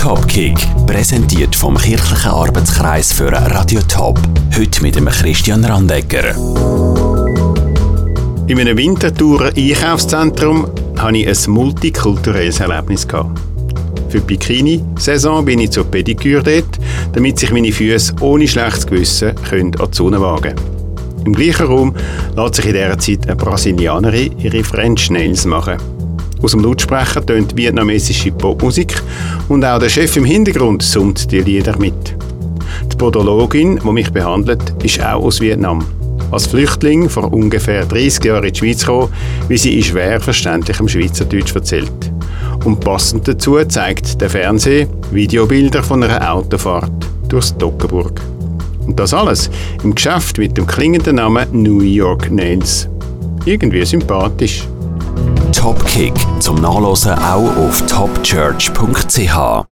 Topkick, präsentiert vom Kirchlichen Arbeitskreis für Radio Top. Heute mit dem Christian Randegger. In einem Winterthur-Einkaufszentrum hatte ich ein multikulturelles Erlebnis. Für die Bikini-Saison bin ich zur Pediküre dort, damit sich meine Füße ohne schlechtes Gewissen an die Sonne wagen können. Im gleichen Raum lässt sich in dieser Zeit eine Brasilianerin ihre French Nails machen. Aus dem Lautsprecher tönt vietnamesische Popmusik und auch der Chef im Hintergrund summt die Lieder mit. Die Podologin, die mich behandelt, ist auch aus Vietnam. Als Flüchtling vor ungefähr 30 Jahren in die Schweiz gekommen, wie sie in schwer verständlichem Schweizerdeutsch erzählt. Und passend dazu zeigt der Fernseher Videobilder von einer Autofahrt durchs Toggenburg. Und das alles im Geschäft mit dem klingenden Namen New York Nails. Irgendwie sympathisch. Topkick zum Nachlesen auch auf topchurch.ch.